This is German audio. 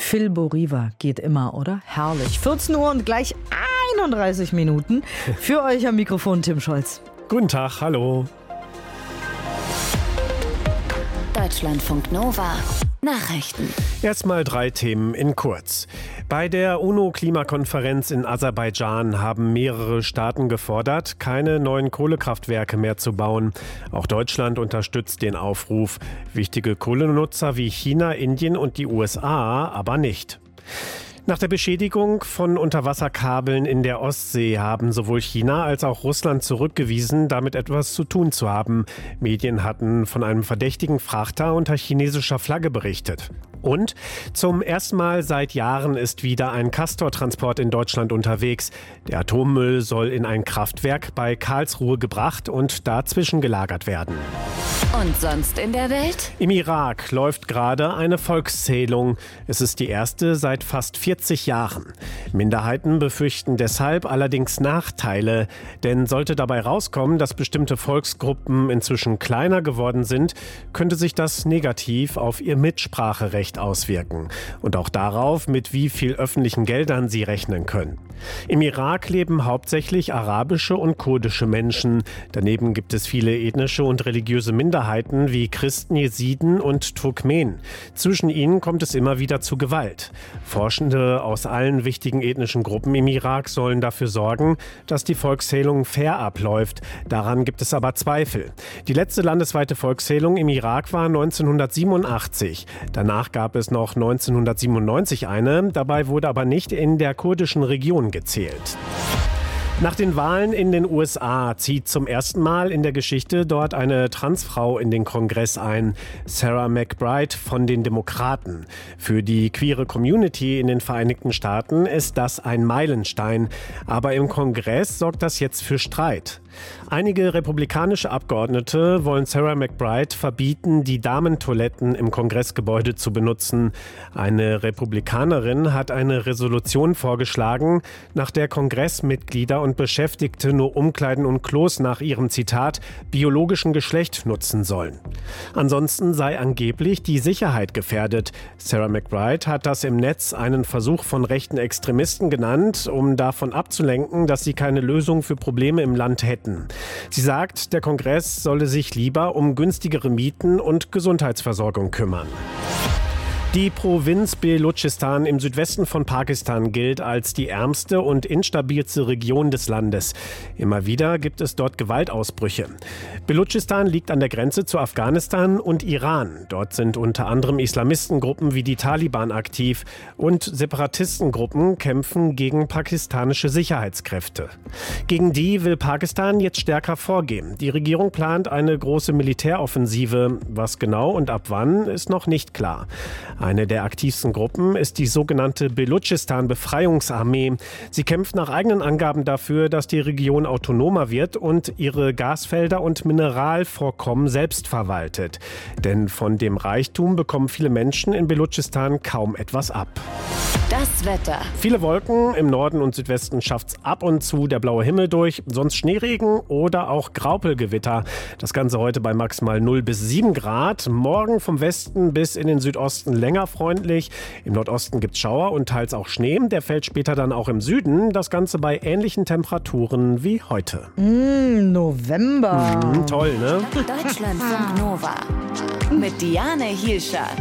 Phil Boriva geht immer, oder? Herrlich. 14 Uhr und gleich 31 Minuten. Für euch am Mikrofon Tim Scholz. Guten Tag, hallo. Deutschlandfunk Nova. Nachrichten. Erstmal 3 Themen in kurz. Bei der UNO-Klimakonferenz in Aserbaidschan haben mehrere Staaten gefordert, keine neuen Kohlekraftwerke mehr zu bauen. Auch Deutschland unterstützt den Aufruf. Wichtige Kohlenutzer wie China, Indien und die USA aber nicht. Nach der Beschädigung von Unterwasserkabeln in der Ostsee haben sowohl China als auch Russland zurückgewiesen, damit etwas zu tun zu haben. Medien hatten von einem verdächtigen Frachter unter chinesischer Flagge berichtet. Und zum ersten Mal seit Jahren ist wieder ein Castor-Transport in Deutschland unterwegs. Der Atommüll soll in ein Kraftwerk bei Karlsruhe gebracht und dazwischen gelagert werden. Und sonst in der Welt? Im Irak läuft gerade eine Volkszählung. Es ist die erste seit fast 40 Jahren. Minderheiten befürchten deshalb allerdings Nachteile. Denn sollte dabei rauskommen, dass bestimmte Volksgruppen inzwischen kleiner geworden sind, könnte sich das negativ auf ihr Mitspracherecht auswirken. Und auch darauf, mit wie viel öffentlichen Geldern sie rechnen können. Im Irak leben hauptsächlich arabische und kurdische Menschen. Daneben gibt es viele ethnische und religiöse Minderheiten wie Christen, Jesiden und Turkmenen. Zwischen ihnen kommt es immer wieder zu Gewalt. Forschende aus allen wichtigen ethnischen Gruppen im Irak sollen dafür sorgen, dass die Volkszählung fair abläuft. Daran gibt es aber Zweifel. Die letzte landesweite Volkszählung im Irak war 1987. Danach gab es noch 1997 eine. Dabei wurde aber nicht in der kurdischen Region gezählt. Nach den Wahlen in den USA zieht zum ersten Mal in der Geschichte dort eine Transfrau in den Kongress ein. Sarah McBride von den Demokraten. Für die queere Community in den Vereinigten Staaten ist das ein Meilenstein. Aber im Kongress sorgt das jetzt für Streit. Einige republikanische Abgeordnete wollen Sarah McBride verbieten, die Damentoiletten im Kongressgebäude zu benutzen. Eine Republikanerin hat eine Resolution vorgeschlagen, nach der Kongressmitglieder und Beschäftigte nur Umkleiden und Klos nach ihrem Zitat biologischen Geschlecht nutzen sollen. Ansonsten sei angeblich die Sicherheit gefährdet. Sarah McBride hat das im Netz einen Versuch von rechten Extremisten genannt, um davon abzulenken, dass sie keine Lösung für Probleme im Land hätten. Sie sagt, der Kongress solle sich lieber um günstigere Mieten und Gesundheitsversorgung kümmern. Die Provinz Belutschistan im Südwesten von Pakistan gilt als die ärmste und instabilste Region des Landes. Immer wieder gibt es dort Gewaltausbrüche. Belutschistan liegt an der Grenze zu Afghanistan und Iran. Dort sind unter anderem Islamistengruppen wie die Taliban aktiv und Separatistengruppen kämpfen gegen pakistanische Sicherheitskräfte. Gegen die will Pakistan jetzt stärker vorgehen. Die Regierung plant eine große Militäroffensive. Was genau und ab wann, ist noch nicht klar. Eine der aktivsten Gruppen ist die sogenannte Belutschistan-Befreiungsarmee. Sie kämpft nach eigenen Angaben dafür, dass die Region autonomer wird und ihre Gasfelder und Mineralvorkommen selbst verwaltet. Denn von dem Reichtum bekommen viele Menschen in Belutschistan kaum etwas ab. Das Wetter. Viele Wolken, im Norden und Südwesten schafft's ab und zu der blaue Himmel durch, sonst Schneeregen oder auch Graupelgewitter. Das Ganze heute bei maximal 0 bis 7 Grad. Morgen vom Westen bis in den Südosten länger freundlich. Im Nordosten gibt's Schauer und teils auch Schnee. Der fällt später dann auch im Süden. Das Ganze bei ähnlichen Temperaturen wie heute. November. Toll, ne? Deutschlandfunk Nova. Mit Diane Hielscher.